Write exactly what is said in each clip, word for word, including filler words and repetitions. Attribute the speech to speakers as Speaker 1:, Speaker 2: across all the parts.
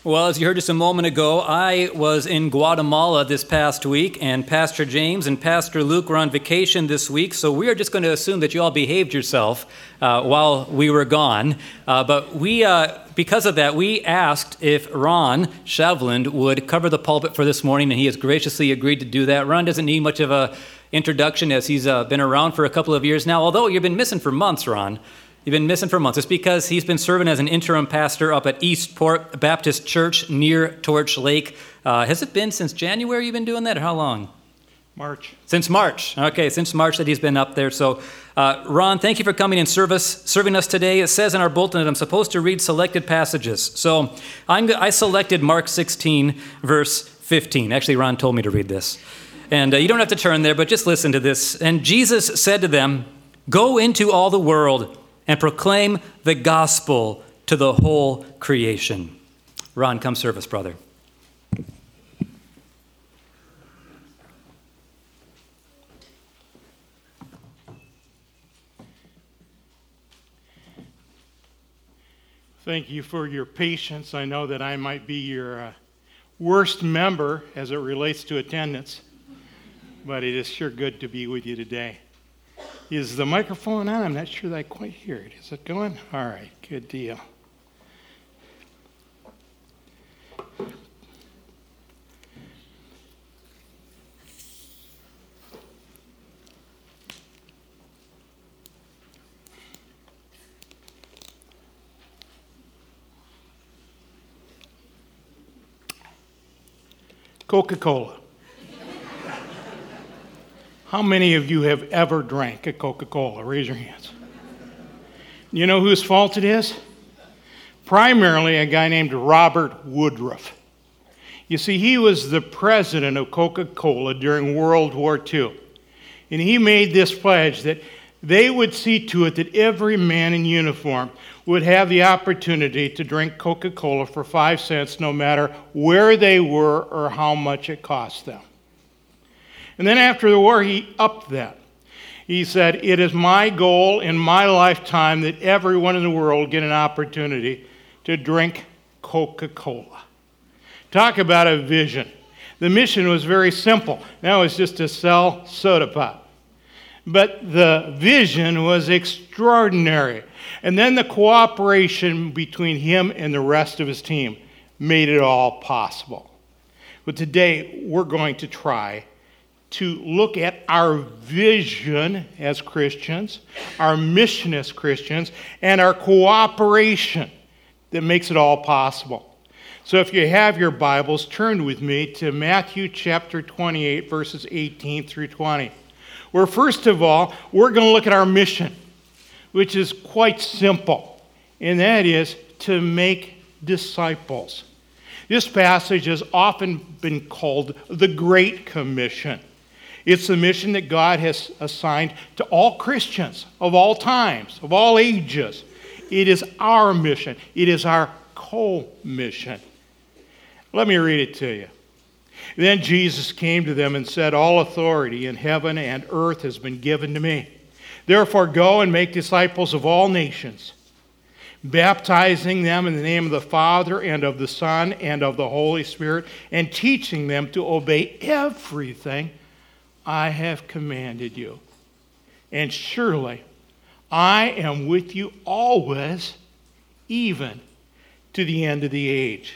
Speaker 1: Well, as you heard just a moment ago, I was in Guatemala this past week, and Pastor James and Pastor Luke were on vacation this week, so we are just going to assume that you all behaved yourself uh, while we were gone. Uh, but we, uh, because of that, we asked if Ron Shavland would cover the pulpit for this morning, and he has graciously agreed to do that. Ron doesn't need much of a introduction as he's uh, been around for a couple of years now, although you've been missing for months, Ron. You've been missing for months. It's because he's been serving as an interim pastor up at Eastport Baptist Church near Torch Lake. Uh, has it been since January you've been doing that, or how long?
Speaker 2: March.
Speaker 1: Since March. Okay, since March that he's been up there. So, uh, Ron, thank you for coming in service, serving us today. It says in our bulletin that I'm supposed to read selected passages. So I'm, I selected Mark sixteen, verse fifteen. Actually, Ron told me to read this. And uh, you don't have to turn there, but just listen to this. And Jesus said to them, "Go into all the world and proclaim the gospel to the whole creation." Ron, come serve us, brother.
Speaker 2: Thank you for your patience. I know that I might be your uh, worst member as it relates to attendance, but it is sure good to be with you today. Is the microphone on? I'm not sure that I quite hear it. Is it going? All right, good deal. Coca-Cola. How many of you have ever drank a Coca-Cola? Raise your hands. You know whose fault it is? Primarily a guy named Robert Woodruff. You see, he was the president of Coca-Cola during World War Two. And he made this pledge that they would see to it that every man in uniform would have the opportunity to drink Coca-Cola for five cents no matter where they were or how much it cost them. And then after the war, he upped that. He said, "It is my goal in my lifetime that everyone in the world get an opportunity to drink Coca-Cola." Talk about a vision. The mission was very simple. That was just to sell soda pop. But the vision was extraordinary. And then the cooperation between him and the rest of his team made it all possible. But today, we're going to try to look at our vision as Christians, our mission as Christians, and our cooperation that makes it all possible. So if you have your Bibles, turn with me to Matthew chapter twenty-eight, verses eighteen through twenty, where first of all, we're going to look at our mission, which is quite simple, and that is to make disciples. This passage has often been called the Great Commission. It's the mission that God has assigned to all Christians of all times, of all ages. It is our mission. It is our co-mission. Let me read it to you. Then Jesus came to them and said, "All authority in heaven and earth has been given to me. Therefore go and make disciples of all nations, baptizing them in the name of the Father and of the Son and of the Holy Spirit, and teaching them to obey everything I have commanded you. And surely I am with you always, even to the end of the age."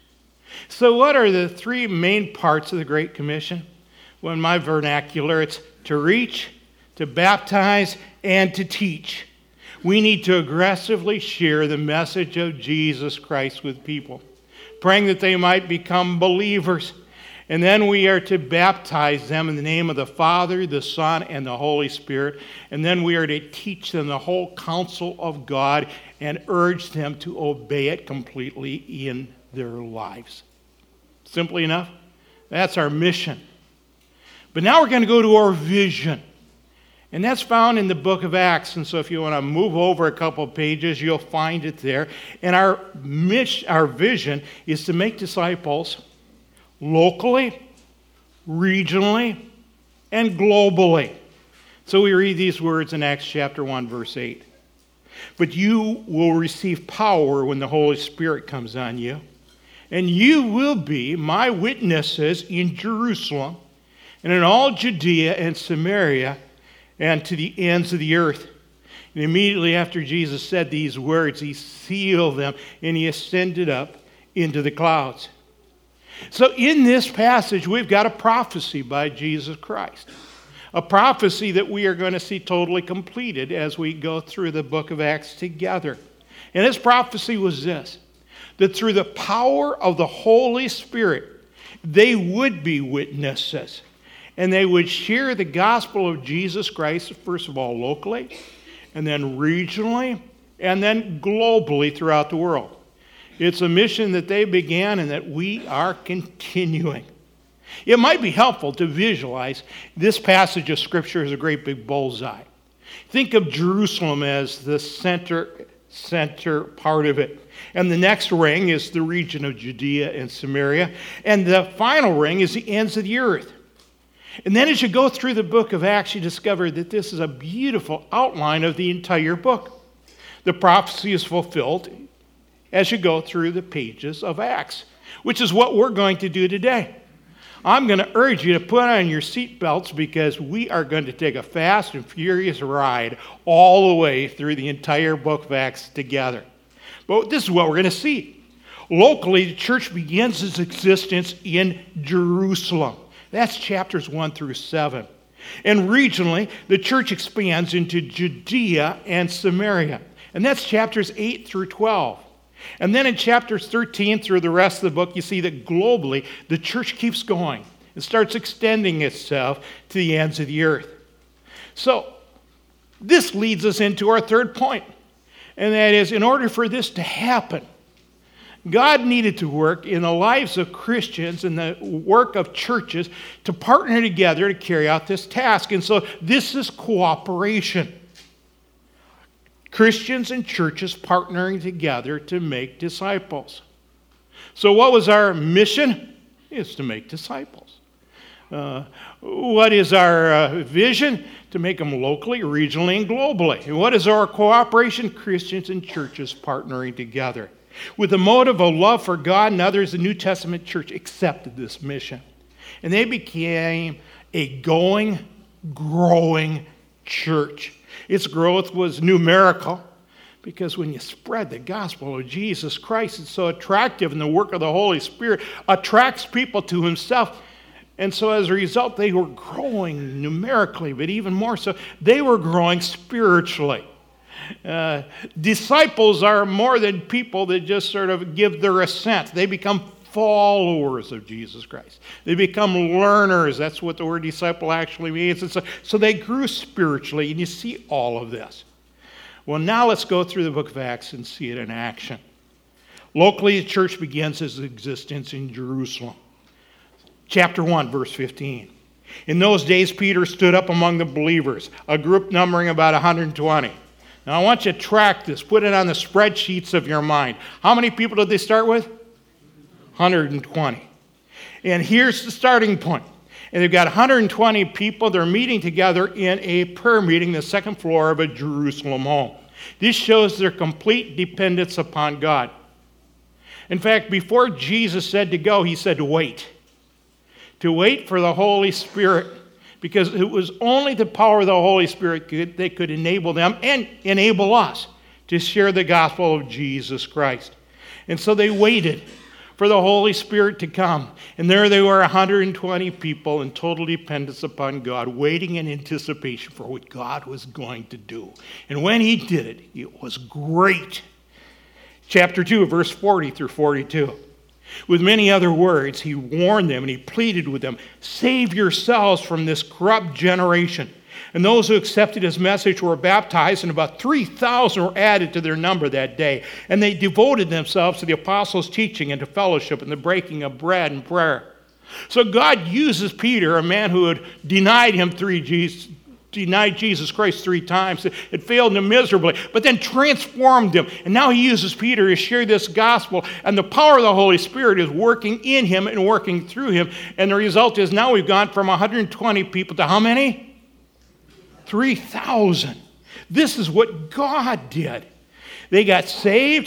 Speaker 2: So what are the three main parts of the Great Commission? Well, in my vernacular, it's to reach, to baptize, and to teach. We need to aggressively share the message of Jesus Christ with people, praying that they might become believers. And then we are to baptize them in the name of the Father, the Son, and the Holy Spirit. And then we are to teach them the whole counsel of God and urge them to obey it completely in their lives. Simply enough, that's our mission. But now we're going to go to our vision. And that's found in the book of Acts. And so if you want to move over a couple of pages, you'll find it there. And our mission, our vision is to make disciples locally, regionally, and globally. So we read these words in Acts chapter one, verse eight. "But you will receive power when the Holy Spirit comes on you, And you will be my witnesses in Jerusalem and in all Judea and Samaria and to the ends of the earth. And immediately after Jesus said these words, he sealed them and he ascended up into the clouds. So in this passage, we've got a prophecy by Jesus Christ. A prophecy that we are going to see totally completed as we go through the book of Acts together. And his prophecy was this, that through the power of the Holy Spirit, they would be witnesses. And they would share the gospel of Jesus Christ, first of all, locally, and then regionally, and then globally throughout the world. It's a mission that they began and that we are continuing. It might be helpful to visualize this passage of Scripture as a great big bullseye. Think of Jerusalem as the center, center part of it. And the next ring is the region of Judea and Samaria. And the final ring is the ends of the earth. And then as you go through the book of Acts, you discover that this is a beautiful outline of the entire book. The prophecy is fulfilled as you go through the pages of Acts, which is what we're going to do today. I'm going to urge you to put on your seatbelts because we are going to take a fast and furious ride all the way through the entire book of Acts together. But this is what we're going to see. Locally, the church begins its existence in Jerusalem. That's chapters one through seven. And regionally, the church expands into Judea and Samaria. And that's chapters eight through twelve. And then in chapters thirteen through the rest of the book, you see that globally, the church keeps going. It starts extending itself to the ends of the earth. So, this leads us into our third point. And that is, in order for this to happen, God needed to work in the lives of Christians and the work of churches to partner together to carry out this task. And so, this is cooperation. Christians and churches partnering together to make disciples. So what was our mission? It's to make disciples. Uh, what is our uh, vision? To make them locally, regionally, and globally. And what is our cooperation? Christians and churches partnering together. With the motive of love for God and others, the New Testament church accepted this mission. And they became a going, growing church. Its growth was numerical because when you spread the gospel of Jesus Christ, it's so attractive, and the work of the Holy Spirit attracts people to himself. And so as a result, they were growing numerically, but even more so, they were growing spiritually. Uh, disciples are more than people that just sort of give their assent. They become followers of Jesus Christ. They become learners. That's what the word disciple actually means. And so, so they grew spiritually, and you see all of this. Well, now let's go through the book of Acts and see it in action. Locally, the church begins its existence in Jerusalem. Chapter one, verse fifteen. In those days, Peter stood up among the believers, a group numbering about one hundred twenty. Now, I want you to track this. Put it on the spreadsheets of your mind. How many people did they start with? one hundred twenty. And here's the starting point. And they've got one hundred twenty people. They're meeting together in a prayer meeting, the second floor of a Jerusalem home. This shows their complete dependence upon God. In fact, before Jesus said to go, he said to wait. To wait for the Holy Spirit, because it was only the power of the Holy Spirit could, that could enable them and enable us to share the gospel of Jesus Christ. And so they waited for the Holy Spirit to come. And there they were, one hundred twenty people in total dependence upon God, waiting in anticipation for what God was going to do. And when he did it, it was great. Chapter two, verse forty through forty-two. With many other words, he warned them and he pleaded with them, save yourselves from this corrupt generation. And those who accepted his message were baptized, and about three thousand were added to their number that day. And they devoted themselves to the apostles' teaching and to fellowship and the breaking of bread and prayer. So God uses Peter, a man who had denied him three Jesus, denied Jesus Christ three times. It failed him miserably, but then transformed him. And now he uses Peter to share this gospel, and the power of the Holy Spirit is working in him and working through him. And the result is now we've gone from one hundred twenty people to how many? three thousand. This is what God did. They got saved.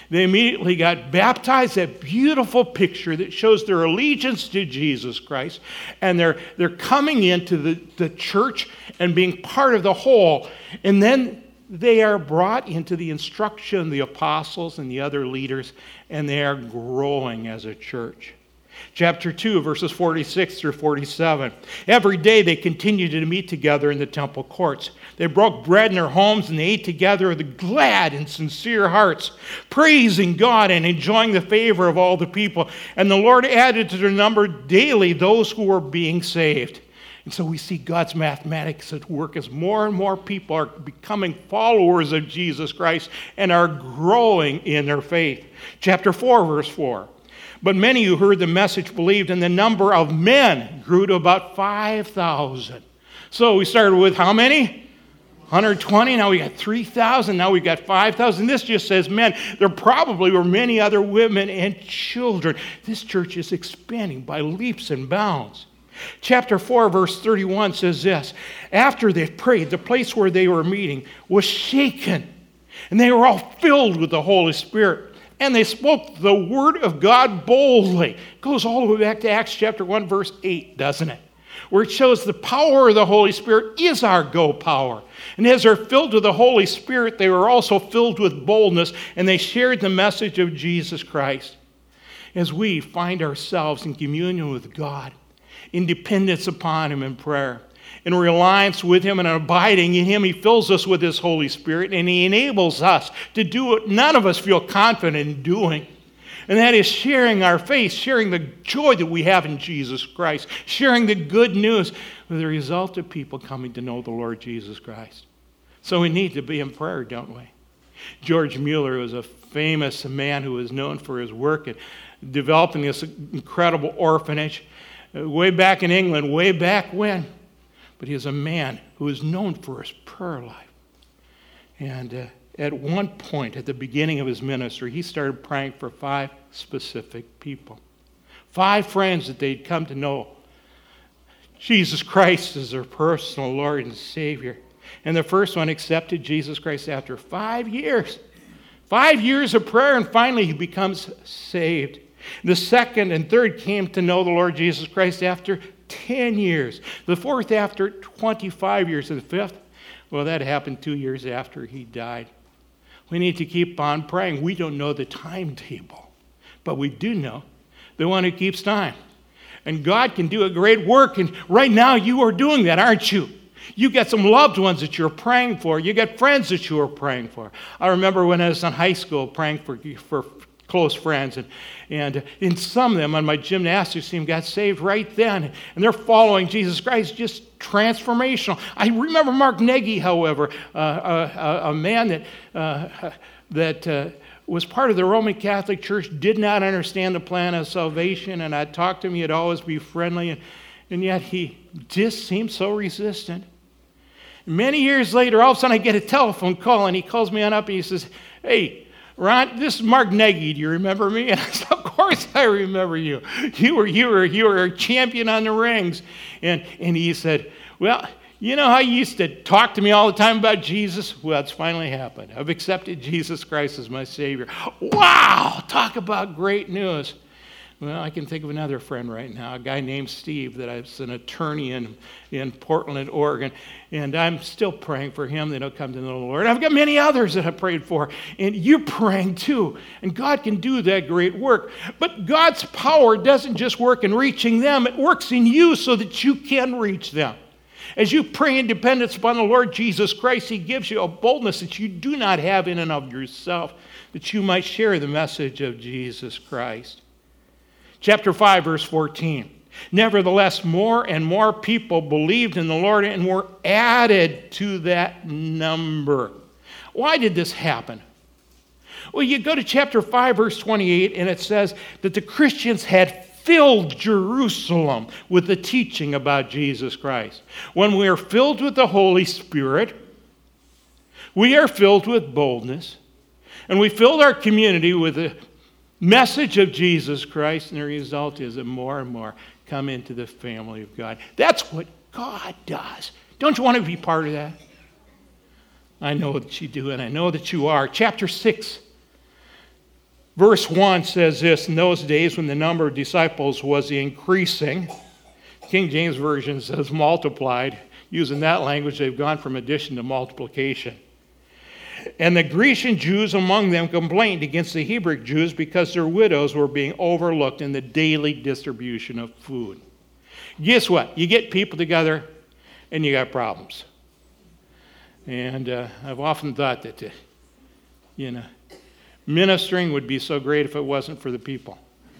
Speaker 2: They immediately got baptized, that beautiful picture that shows their allegiance to Jesus Christ. And they're, they're coming into the, the church and being part of the whole. And then they are brought into the instruction of the apostles and the other leaders, and they are growing as a church. Chapter two, verses forty-six through forty-seven. Every day they continued to meet together in the temple courts. They broke bread in their homes and they ate together with glad and sincere hearts, praising God and enjoying the favor of all the people. And the Lord added to their number daily those who were being saved. And so we see God's mathematics at work as more and more people are becoming followers of Jesus Christ and are growing in their faith. Chapter four, verse four. But many who heard the message believed, and the number of men grew to about five thousand. So we started with how many? one hundred twenty. Now we got three thousand. Now we got five thousand. This just says men. There probably were many other women and children. This church is expanding by leaps and bounds. Chapter four, verse thirty-one says this. After they prayed, the place where they were meeting was shaken, and they were all filled with the Holy Spirit. And they spoke the word of God boldly. It goes all the way back to Acts chapter one, verse eight, doesn't it? Where it shows the power of the Holy Spirit is our go power. And as they're filled with the Holy Spirit, they were also filled with boldness, and they shared the message of Jesus Christ. As we find ourselves in communion with God, in dependence upon Him in prayer, in reliance with Him and abiding in Him, He fills us with His Holy Spirit, and He enables us to do what none of us feel confident in doing. And that is sharing our faith, sharing the joy that we have in Jesus Christ, sharing the good news with the result of people coming to know the Lord Jesus Christ. So we need to be in prayer, don't we? George Mueller was a famous man who was known for his work at developing this incredible orphanage way back in England, way back when. But he is a man who is known for his prayer life. And uh, at one point, at the beginning of his ministry, he started praying for five specific people. Five friends that they'd come to know Jesus Christ as their personal Lord and Savior. And the first one accepted Jesus Christ after five years. Five years of prayer, and finally he becomes saved. The second and third came to know the Lord Jesus Christ after ten years. The fourth after twenty-five years. And the fifth, well, that happened two years after he died. We need to keep on praying. We don't know the timetable, but we do know the one who keeps time. And God can do a great work, and right now you are doing that, aren't you? You got some loved ones that you're praying for. You got friends that you are praying for. I remember when I was in high school praying for, for close friends, and, and in some of them on my gymnastics team got saved right then, and they're following Jesus Christ, just transformational. I remember Mark Nagy, however, uh, a, a man that uh, that uh, was part of the Roman Catholic Church, did not understand the plan of salvation, and I talked to him, he'd always be friendly, and, and yet he just seemed so resistant. Many years later, all of a sudden I get a telephone call, and he calls me on up, and he says, "Hey, Ron, this is Mark Nagy. Do you remember me?" And I said, "Of course I remember you. You were you were you were a champion on the rings." And and he said, "Well, you know how you used to talk to me all the time about Jesus? Well, it's finally happened. I've accepted Jesus Christ as my Savior." Wow! Talk about great news. Well, I can think of another friend right now, a guy named Steve, that is an attorney in, in Portland, Oregon, and I'm still praying for him that he'll come to know the Lord. I've got many others that I've prayed for, and you're praying too, and God can do that great work. But God's power doesn't just work in reaching them, it works in you so that you can reach them. As you pray in dependence upon the Lord Jesus Christ, He gives you a boldness that you do not have in and of yourself, that you might share the message of Jesus Christ. Chapter five, verse fourteen. Nevertheless, more and more people believed in the Lord and were added to that number. Why did this happen? Well, you go to chapter five, verse twenty-eight, and it says that the Christians had filled Jerusalem with the teaching about Jesus Christ. When we are filled with the Holy Spirit, we are filled with boldness, and we filled our community with the message of Jesus Christ, and the result is that more and more come into the family of God. That's what God does. Don't you want to be part of that? I know that you do, and I know that you are. Chapter six, Verse one says this, in those days when the number of disciples was increasing, King James Version says multiplied. Using that language, they've gone from addition to multiplication. And the Grecian Jews among them complained against the Hebrew Jews because their widows were being overlooked in the daily distribution of food. Guess what? You get people together and you got problems. And uh, I've often thought that, uh, you know, ministering would be so great if it wasn't for the people.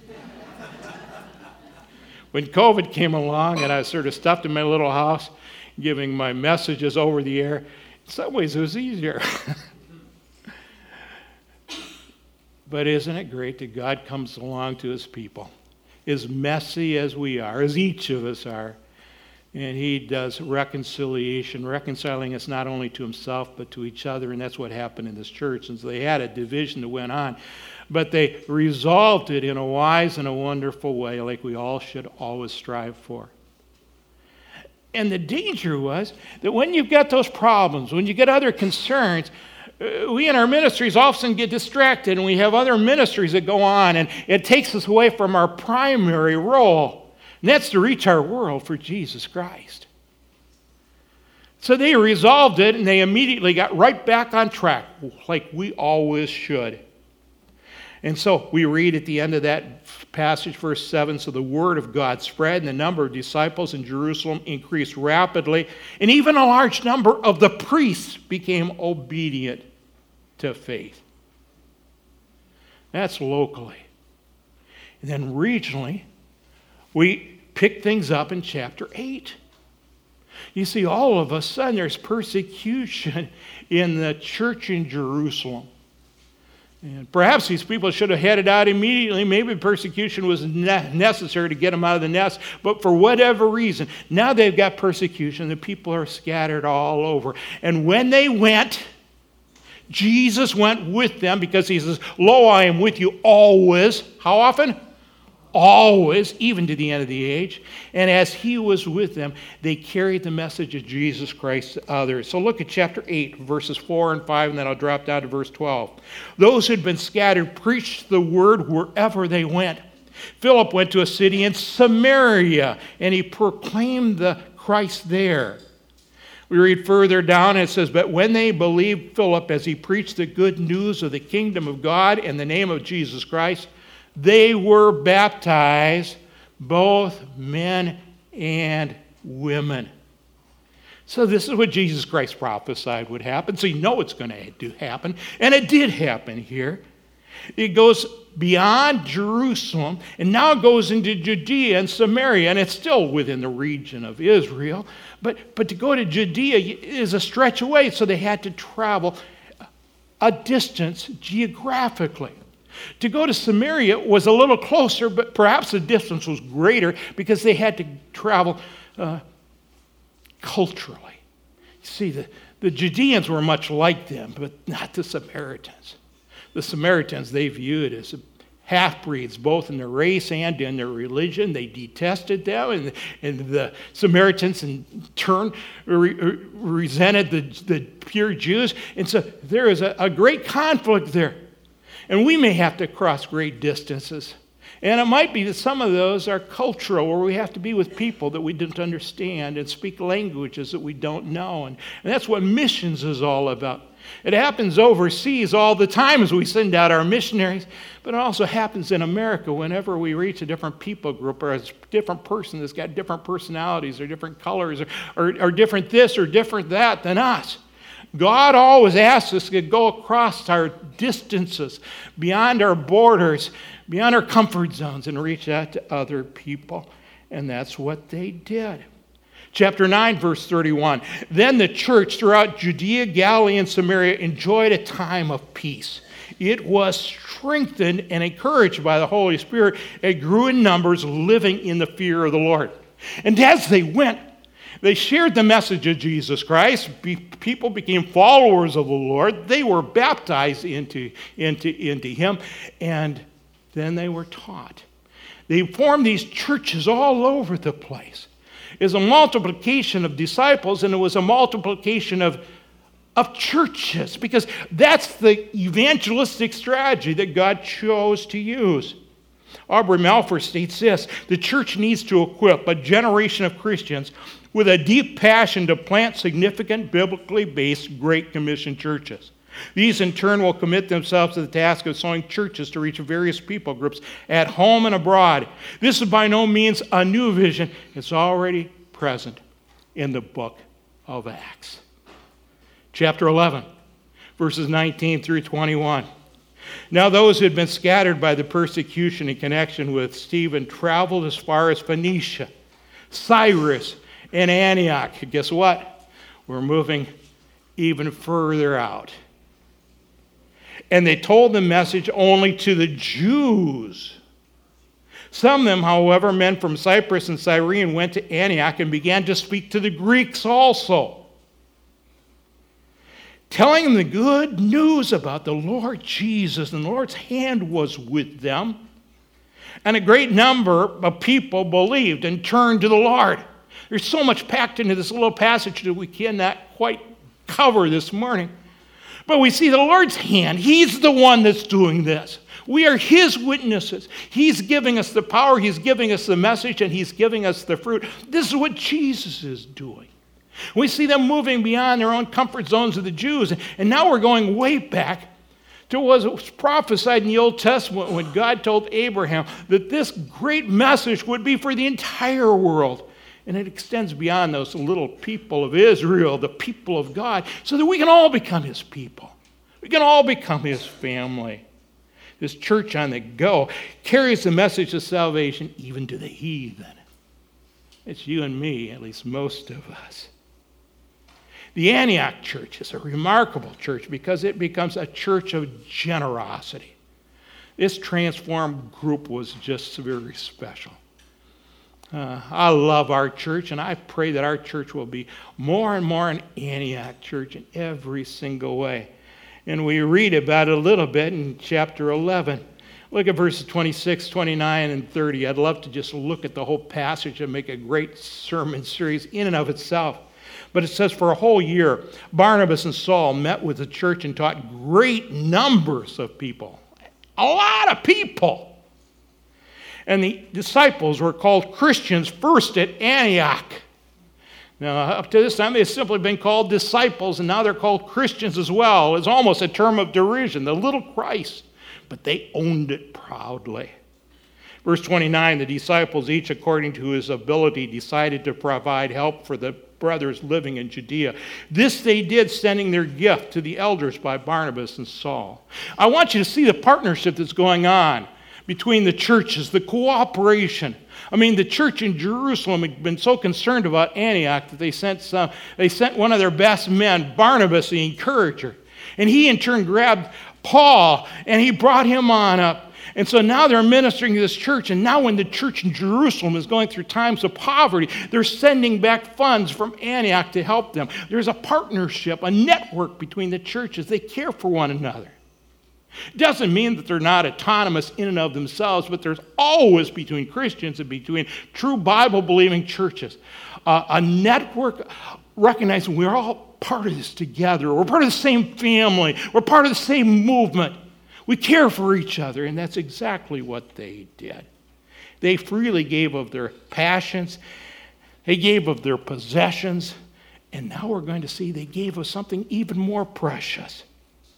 Speaker 2: When COVID came along and I was sort of stuffed in my little house, giving my messages over the air, in some ways it was easier. But isn't it great that God comes along to his people, as messy as we are, as each of us are, and he does reconciliation, reconciling us not only to himself but to each other, and that's what happened in this church. And so they had a division that went on, but they resolved it in a wise and a wonderful way, like we all should always strive for. And the danger was that when you've got those problems, when you get other concerns, uh, we in our ministries often get distracted and we have other ministries that go on, and it takes us away from our primary role, and that's to reach our world for Jesus Christ. So they resolved it, and they immediately got right back on track, like we always should. And so we read at the end of that passage, verse seven, so the word of God spread, and the number of disciples in Jerusalem increased rapidly, and even a large number of the priests became obedient to faith. That's locally. And then regionally, we pick things up in chapter eight. You see, all of a sudden there's persecution in the church in Jerusalem. And perhaps these people should have headed out immediately. Maybe persecution was ne- necessary to get them out of the nest. But for whatever reason, now they've got persecution. The people are scattered all over. And when they went, Jesus went with them because he says, lo, I am with you always. How often? Always, even to the end of the age. And as he was with them, they carried the message of Jesus Christ to others. So look at chapter eight, verses four and five, and then I'll drop down to verse twelve. Those who had been scattered preached the word wherever they went. Philip went to a city in Samaria, and he proclaimed the Christ there. We read further down, and it says, but when they believed Philip as he preached the good news of the kingdom of God in the name of Jesus Christ, they were baptized, both men and women. So this is what Jesus Christ prophesied would happen. So you know it's going to happen. And it did happen here. It goes beyond Jerusalem, and now it goes into Judea and Samaria, and it's still within the region of Israel. But, but to go to Judea is a stretch away, so they had to travel a distance geographically. To go to Samaria was a little closer, but perhaps the distance was greater because they had to travel uh, culturally. You see, the, the Judeans were much like them, but not the Samaritans. The Samaritans they viewed as half-breeds, both in their race and in their religion. They detested them, and, and the Samaritans in turn re, re, resented the, the pure Jews. And so there is a, a great conflict there. And we may have to cross great distances. And it might be that some of those are cultural, where we have to be with people that we don't understand and speak languages that we don't know. And, and that's what missions is all about. It happens overseas all the time as we send out our missionaries, but it also happens in America whenever we reach a different people group or a different person that's got different personalities or different colors or, or, or different this or different that than us. God always asks us to go across our distances, beyond our borders, beyond our comfort zones, and reach out to other people. And that's what they did. Chapter nine, verse thirty-one. Then the church throughout Judea, Galilee, and Samaria enjoyed a time of peace. It was strengthened and encouraged by the Holy Spirit. It grew in numbers, living in the fear of the Lord. And as they went, they shared the message of Jesus Christ. Be, people became followers of the Lord. They were baptized into, into, into him, and then they were taught. They formed these churches all over the place. It was a multiplication of disciples, and it was a multiplication of of churches, because that's the evangelistic strategy that God chose to use. Aubrey Malphur states this: the church needs to equip a generation of Christians with a deep passion to plant significant, biblically based Great Commission churches. These, in turn, will commit themselves to the task of sowing churches to reach various people groups at home and abroad. This is by no means a new vision. It's already present in the book of Acts. Chapter eleven, verses nineteen through twenty-one. Now those who had been scattered by the persecution in connection with Stephen traveled as far as Phoenicia, Cyprus, and Antioch. Guess what? We're moving even further out. And they told the message only to the Jews. Some of them, however, men from Cyprus and Cyrene, went to Antioch and began to speak to the Greeks also, telling them the good news about the Lord Jesus. And the Lord's hand was with them. And a great number of people believed and turned to the Lord. There's so much packed into this little passage that we cannot quite cover this morning. But we see the Lord's hand. He's the one that's doing this. We are His witnesses. He's giving us the power. He's giving us the message, and He's giving us the fruit. This is what Jesus is doing. We see them moving beyond their own comfort zones of the Jews. And now we're going way back to what was prophesied in the Old Testament when God told Abraham that this great message would be for the entire world. And it extends beyond those little people of Israel, the people of God, so that we can all become His people. We can all become His family. This church on the go carries the message of salvation even to the heathen. It's you and me, at least most of us. The Antioch church is a remarkable church because it becomes a church of generosity. This transformed group was just very special. Uh, I love our church, and I pray that our church will be more and more an Antioch church in every single way. And we read about it a little bit in chapter eleven. Look at verses twenty-six, twenty-nine, and thirty. I'd love to just look at the whole passage and make a great sermon series in and of itself. But it says, for a whole year, Barnabas and Saul met with the church and taught great numbers of people. A lot of people. And the disciples were called Christians first at Antioch. Now, up to this time, they've simply been called disciples, and now they're called Christians as well. It's almost a term of derision, the little Christ. But they owned it proudly. Verse twenty-nine, the disciples, each according to his ability, decided to provide help for the brothers living in Judea. This they did, sending their gift to the elders by Barnabas and Saul. I want you to see the partnership that's going on between the churches, the cooperation. I mean, the church in Jerusalem had been so concerned about Antioch that they sent some, they sent one of their best men, Barnabas, the encourager. And he in turn grabbed Paul and he brought him on up. And so now they're ministering to this church, and now when the church in Jerusalem is going through times of poverty, they're sending back funds from Antioch to help them. There's a partnership, a network between the churches. They care for one another. Doesn't mean that they're not autonomous in and of themselves, but there's always between Christians and between true Bible-believing churches uh, a network recognizing we're all part of this together. We're part of the same family. We're part of the same movement. We care for each other, and that's exactly what they did. They freely gave of their passions. They gave of their possessions. And now we're going to see they gave of something even more precious.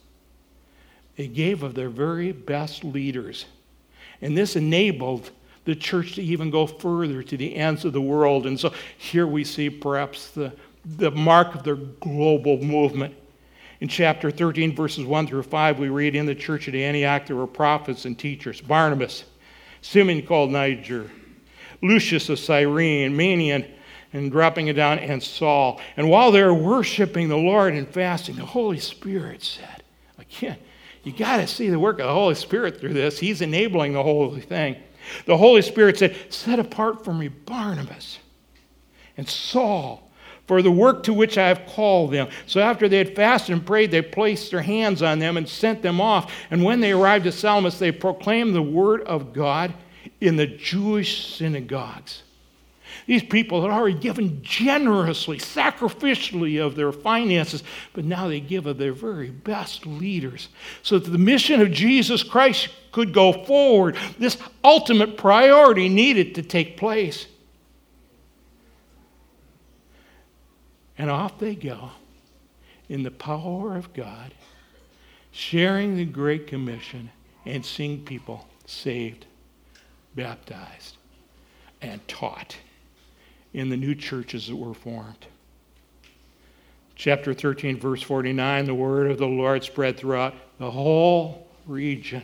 Speaker 2: They gave of their very best leaders. And this enabled the church to even go further to the ends of the world. And so here we see perhaps the, the mark of their global movement. In chapter thirteen, verses one through five, we read, in the church at Antioch there were prophets and teachers: Barnabas, Simeon called Niger, Lucius of Cyrene, Manaen, and dropping it down, and Saul. And while they were worshiping the Lord and fasting, the Holy Spirit said, again, you got to see the work of the Holy Spirit through this. He's enabling the whole thing. The Holy Spirit said, set apart for me Barnabas and Saul for the work to which I have called them. So after they had fasted and prayed, they placed their hands on them and sent them off. And when they arrived at Salamis, they proclaimed the word of God in the Jewish synagogues. These people had already given generously, sacrificially of their finances, but now they give of their very best leaders so that the mission of Jesus Christ could go forward. This ultimate priority needed to take place. And off they go in the power of God, sharing the Great Commission and seeing people saved, baptized, and taught in the new churches that were formed. Chapter thirteen, verse forty-nine, the word of the Lord spread throughout the whole region.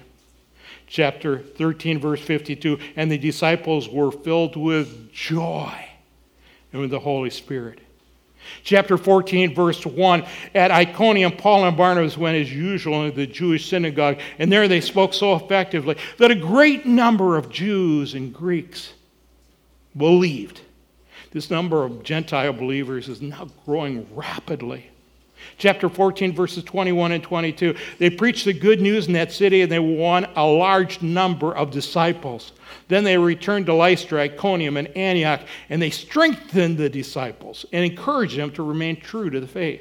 Speaker 2: Chapter thirteen, verse fifty-two, and the disciples were filled with joy and with the Holy Spirit. Chapter fourteen, verse one, at Iconium, Paul and Barnabas went as usual into the Jewish synagogue, and there they spoke so effectively that a great number of Jews and Greeks believed. This number of Gentile believers is now growing rapidly. Chapter fourteen, verses twenty-one and twenty-two, they preached the good news in that city, and they won a large number of disciples. Then they returned to Lystra, Iconium, and Antioch, and they strengthened the disciples and encouraged them to remain true to the faith.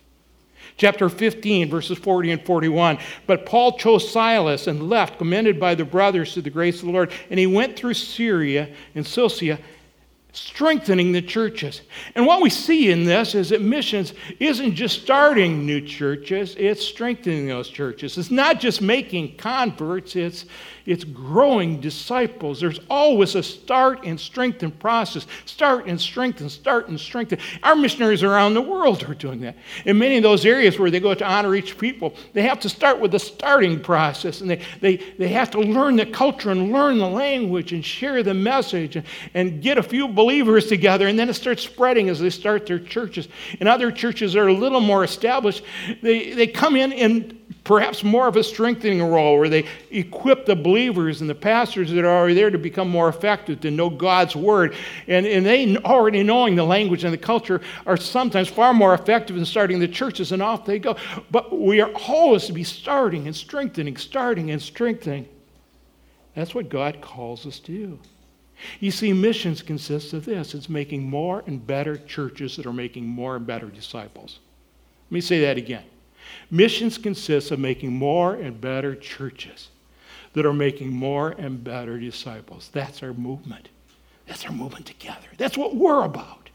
Speaker 2: Chapter fifteen, verses forty and forty-one, but Paul chose Silas and left, commended by the brothers to the grace of the Lord, and he went through Syria and Cilicia, strengthening the churches. And what we see in this is that missions isn't just starting new churches, it's strengthening those churches. It's not just making converts, it's, it's growing disciples. There's always a start and strengthen process. Start and strengthen, start and strengthen. Our missionaries around the world are doing that. In many of those areas where they go to honor each people, they have to start with the starting process, and they, they, they have to learn the culture and learn the language and share the message and, and get a few believers together, and then it starts spreading as they start their churches. And other churches that are a little more established, they, they come in in perhaps more of a strengthening role where they equip the believers and the pastors that are already there to become more effective, to know God's word. And, and they already knowing the language and the culture are sometimes far more effective in starting the churches, and off they go. But we are always to be starting and strengthening, starting and strengthening. That's what God calls us to do. You see, missions consists of this. It's making more and better churches that are making more and better disciples. Let me say that again. Missions consists of making more and better churches that are making more and better disciples. That's our movement. That's our movement together. That's what we're about.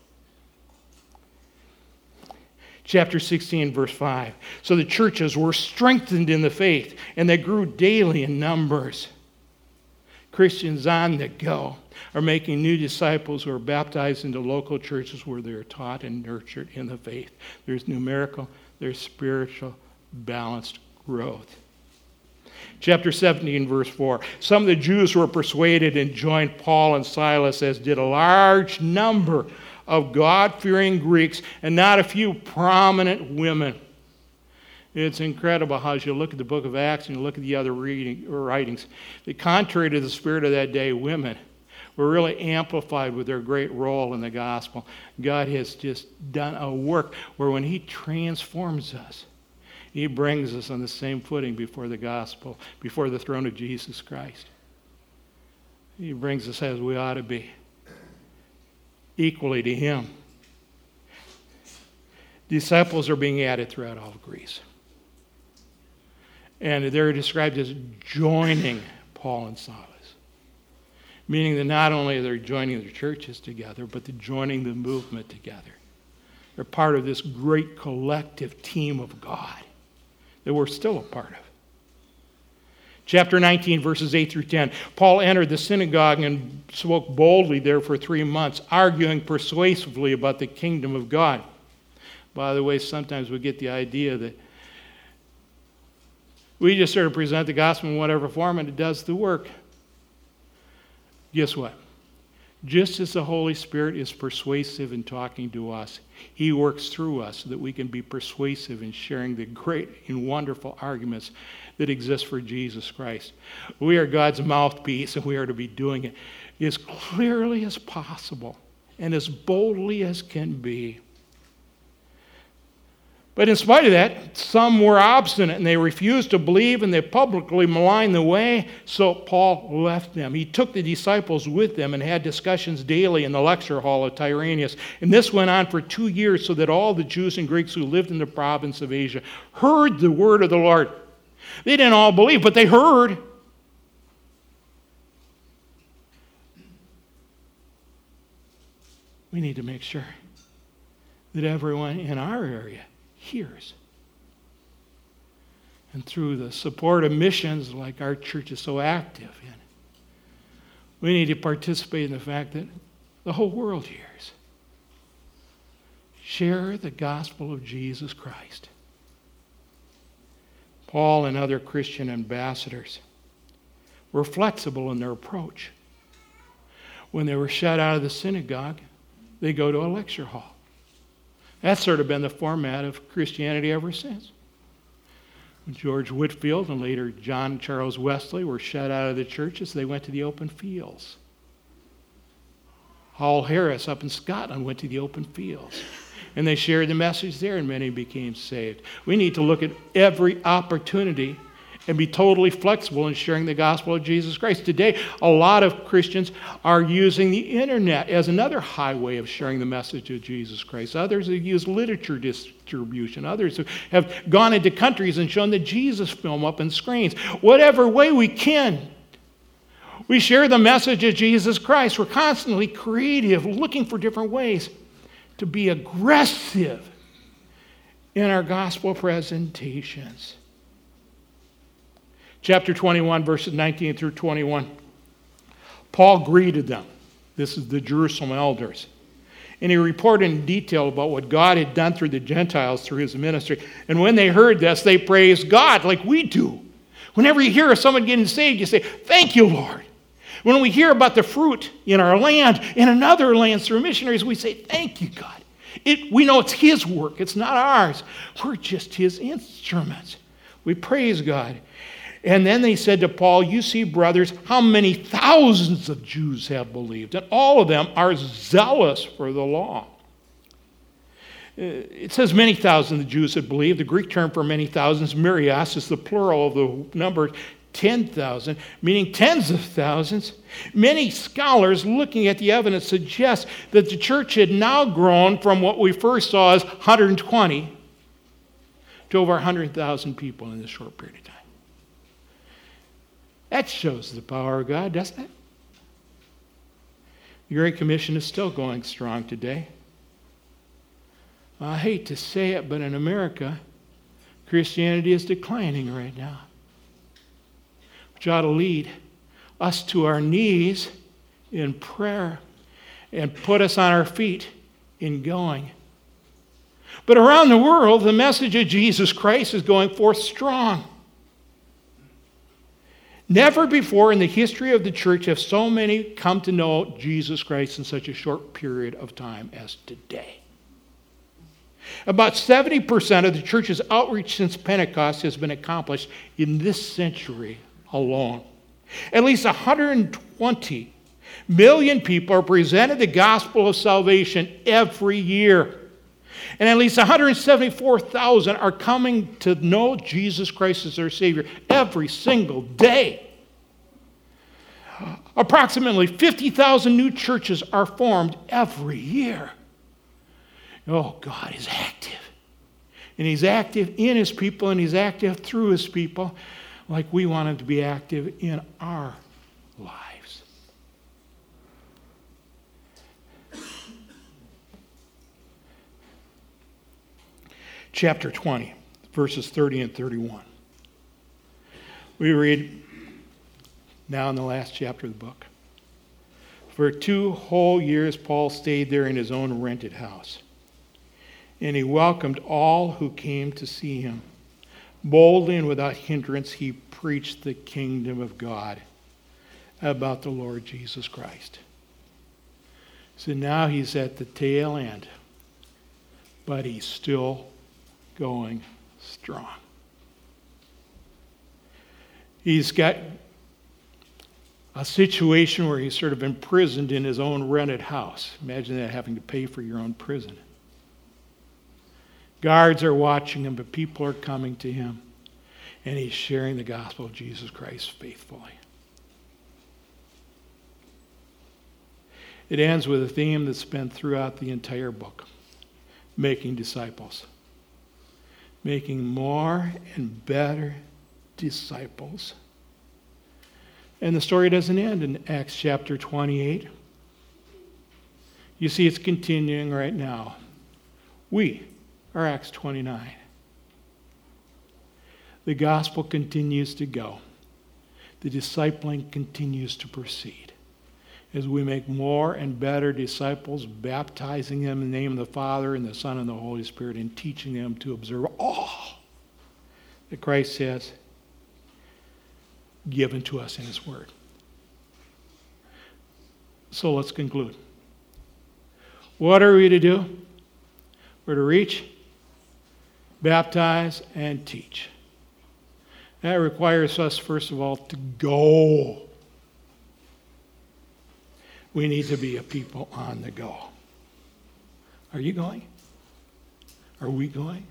Speaker 2: Chapter sixteen, verse five. So the churches were strengthened in the faith, and they grew daily in numbers. Christians on the go are making new disciples who are baptized into local churches where they are taught and nurtured in the faith. There's numerical, there's spiritual, balanced growth. Chapter seventeen, verse four. Some of the Jews were persuaded and joined Paul and Silas, as did a large number of God-fearing Greeks and not a few prominent women. It's incredible how, as you look at the book of Acts and you look at the other reading, writings, that contrary to the spirit of that day, women were really amplified with their great role in the gospel. God has just done a work where when he transforms us, he brings us on the same footing before the gospel, before the throne of Jesus Christ. He brings us as we ought to be, equally to him. Disciples are being added throughout all of Greece. And they're described as joining Paul and Silas, meaning that not only are they joining their churches together, but they're joining the movement together. They're part of this great collective team of God that we're still a part of. Chapter nineteen, verses eight through ten. Paul entered the synagogue and spoke boldly there for three months, arguing persuasively about the kingdom of God. By the way, sometimes we get the idea that we just sort of present the gospel in whatever form and it does the work. Guess what? Just as the Holy Spirit is persuasive in talking to us, he works through us so that we can be persuasive in sharing the great and wonderful arguments that exist for Jesus Christ. We are God's mouthpiece, and we are to be doing it as clearly as possible and as boldly as can be. But in spite of that, some were obstinate and they refused to believe and they publicly maligned the way, so Paul left them. He took the disciples with them and had discussions daily in the lecture hall of Tyrannus. And this went on for two years so that all the Jews and Greeks who lived in the province of Asia heard the word of the Lord. They didn't all believe, but they heard. We need to make sure that everyone in our area hears. And through the support of missions like our church is so active in, we need to participate in the fact that the whole world hears. Share the gospel of Jesus Christ. Paul and other Christian ambassadors were flexible in their approach. When they were shut out of the synagogue, they go to a lecture hall. That's sort of been the format of Christianity ever since. When George Whitefield and later John Charles Wesley were shut out of the churches, they went to the open fields. Hall Harris up in Scotland went to the open fields. And they shared the message there, and many became saved. We need to look at every opportunity and be totally flexible in sharing the gospel of Jesus Christ. Today, a lot of Christians are using the internet as another highway of sharing the message of Jesus Christ. Others have used literature distribution. Others have gone into countries and shown the Jesus film up on screens. Whatever way we can, we share the message of Jesus Christ. We're constantly creative, looking for different ways to be aggressive in our gospel presentations. Chapter twenty-one, verses nineteen through twenty-one. Paul greeted them. This is the Jerusalem elders. And he reported in detail about what God had done through the Gentiles through his ministry. And when they heard this, they praised God like we do. Whenever you hear of someone getting saved, you say, "Thank you, Lord." When we hear about the fruit in our land, in another land through missionaries, we say, "Thank you, God." It, we know it's his work. It's not ours. We're just his instruments. We praise God. And then they said to Paul, "You see, brothers, how many thousands of Jews have believed, and all of them are zealous for the law." It says many thousands of Jews had believed. The Greek term for many thousands, myrios, is the plural of the number ten thousand, meaning tens of thousands. Many scholars looking at the evidence suggest that the church had now grown from what we first saw as one hundred twenty to over one hundred thousand people in this short period of time. That shows the power of God, doesn't it? The Great Commission is still going strong today. I hate to say it, but in America, Christianity is declining right now, which ought to lead us to our knees in prayer and put us on our feet in going. But around the world, the message of Jesus Christ is going forth strong. Never before in the history of the church have so many come to know Jesus Christ in such a short period of time as today. About seventy percent of the church's outreach since Pentecost has been accomplished in this century alone. At least one hundred twenty million people are presented the gospel of salvation every year. And at least one hundred seventy-four thousand are coming to know Jesus Christ as their Savior every single day. Approximately fifty thousand new churches are formed every year. Oh, God is active. And he's active in his people, and he's active through his people, like we want him to be active in our lives. Chapter twenty, verses thirty and thirty-one. We read now in the last chapter of the book. For two whole years, Paul stayed there in his own rented house. And he welcomed all who came to see him. Boldly and without hindrance, he preached the kingdom of God about the Lord Jesus Christ. So now he's at the tail end, but he's still going strong. He's got a situation where he's sort of imprisoned in his own rented house. Imagine that, having to pay for your own prison. Guards are watching him, but people are coming to him. And he's sharing the gospel of Jesus Christ faithfully. It ends with a theme that's been throughout the entire book. Making disciples. Making more and better disciples. And the story doesn't end in Acts chapter twenty-eight. You see, it's continuing right now. We are Acts twenty-nine. The gospel continues to go. The discipling continues to proceed. As we make more and better disciples, baptizing them in the name of the Father and the Son and the Holy Spirit, and teaching them to observe all that Christ has given to us in his word. So let's conclude. What are we to do? We're to reach, baptize, and teach. That requires us, first of all, to go. We need to be a people on the go. Are you going? Are we going?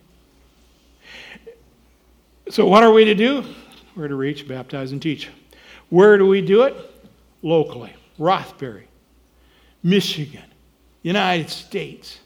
Speaker 2: So what are we to do? We're to reach, baptize, and teach. Where do we do it? Locally. Rothbury, Michigan, United States.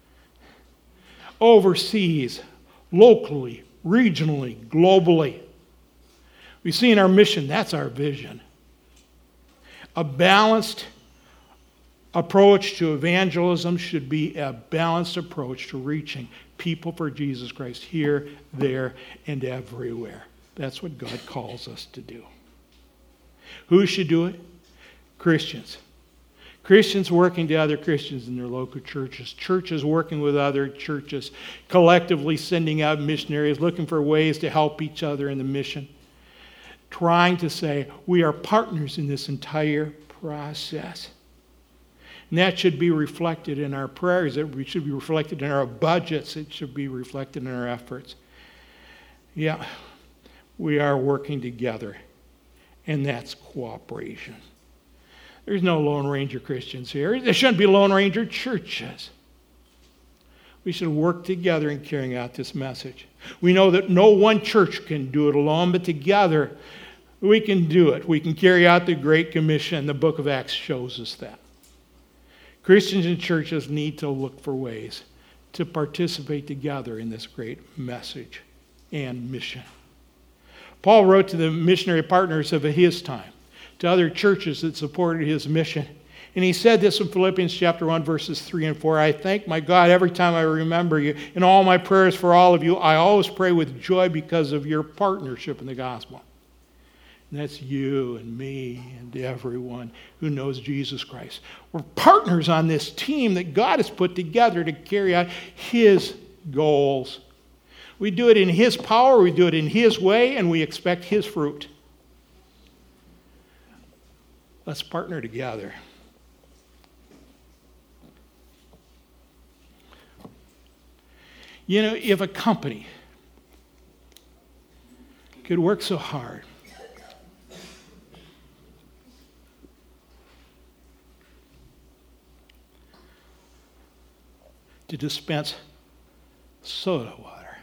Speaker 2: Overseas, locally, regionally, globally. We see in our mission, that's our vision. A balanced approach to evangelism should be a balanced approach to reaching people for Jesus Christ here, there, and everywhere. That's what God calls us to do. Who should do it? Christians. Christians working to other Christians in their local churches. Churches working with other churches. Collectively sending out missionaries, looking for ways to help each other in the mission. Trying to say, we are partners in this entire process. And that should be reflected in our prayers. It should be reflected in our budgets. It should be reflected in our efforts. Yeah, we are working together. And that's cooperation. There's no Lone Ranger Christians here. There shouldn't be Lone Ranger churches. We should work together in carrying out this message. We know that no one church can do it alone, but together we can do it. We can carry out the Great Commission. The book of Acts shows us that. Christians and churches need to look for ways to participate together in this great message and mission. Paul wrote to the missionary partners of his time, to other churches that supported his mission. And he said this in Philippians chapter one, verses three and four. I thank my God every time I remember you. In all my prayers for all of you, I always pray with joy because of your partnership in the gospel. And that's you and me and everyone who knows Jesus Christ. We're partners on this team that God has put together to carry out his goals. We do it in his power, we do it in his way, and we expect his fruit. Let's partner together. You know, if a company could work so hard to dispense soda water,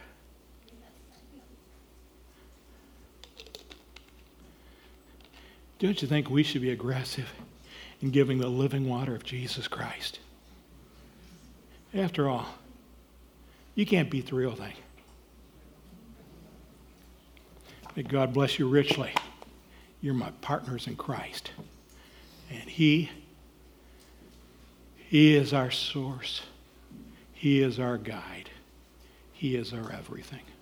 Speaker 2: don't you think we should be aggressive in giving the living water of Jesus Christ? After all, you can't beat the real thing. May God bless you richly. You're my partners in Christ. And He, He is our source. He is our guide. He is our everything.